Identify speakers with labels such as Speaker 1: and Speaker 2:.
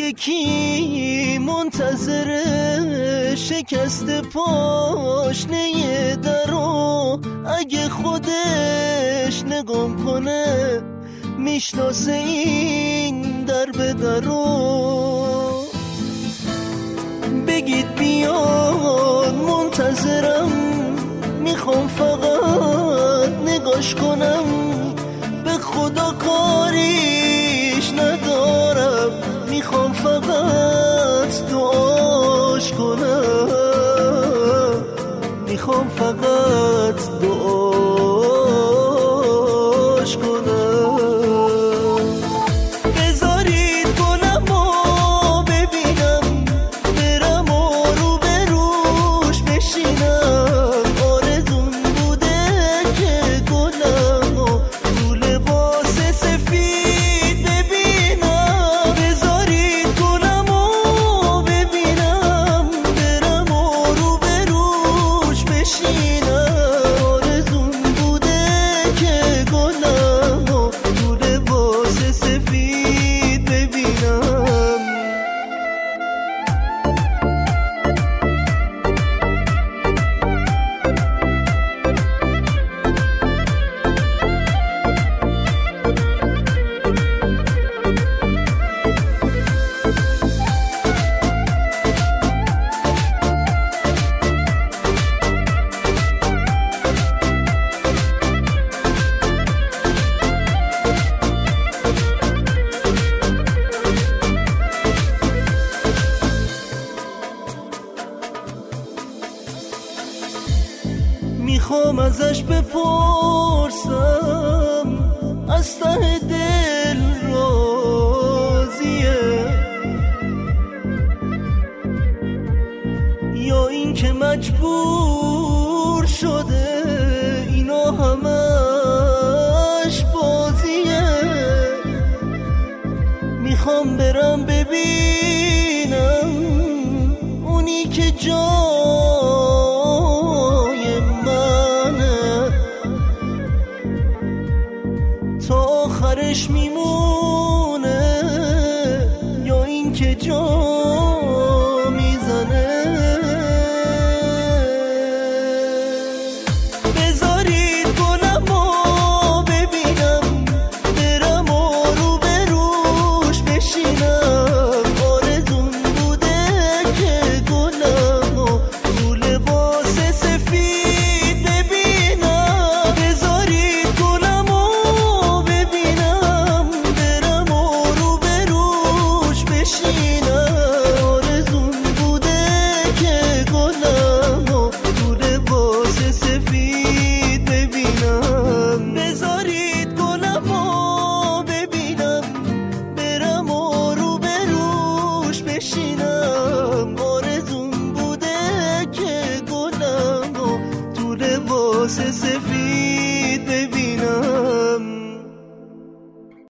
Speaker 1: یکی منتظر شکست پاشنه درو، اگه خودش نگم کنه میشناسه این در به درو. بگید بیان منتظرم، میخوام فقط نگاش کنم، به خدا کاریش ندارم، میخوام فقط دعاش کنم، میخوام فقط دعاش کنم. بذارید گلم رو ببینم، برم و رو به روش بشینم، آرزون بوده که گلم رو تو لباس سفید ببینم. بذارید گلم رو ببینم، برم و رو به روش بشینم، آرزون بوده که گلم رو تو لباس سفید ببینم. میخوام ازش بپرسم از ته دل راضیه یا این که مجبور شده اینا همش بازیه. میخوام برم ببینم اونی که جای منه تا آخرش میمونه یا این که جا میزنه. بذارید گلم رو ببینم، برم و رو به روش بشینم، آرزون بوده که گلم رو تو لباس سفید ببینم. بذارید گلم رو ببینم، برم و رو به روش بشینم، آرزون بوده که گلم رو تو لباس سفید ببینم. بذارید گلم رو ببینم، برم و رو به روش بشینم، آرزون بوده که گلم رو تو لباس سفید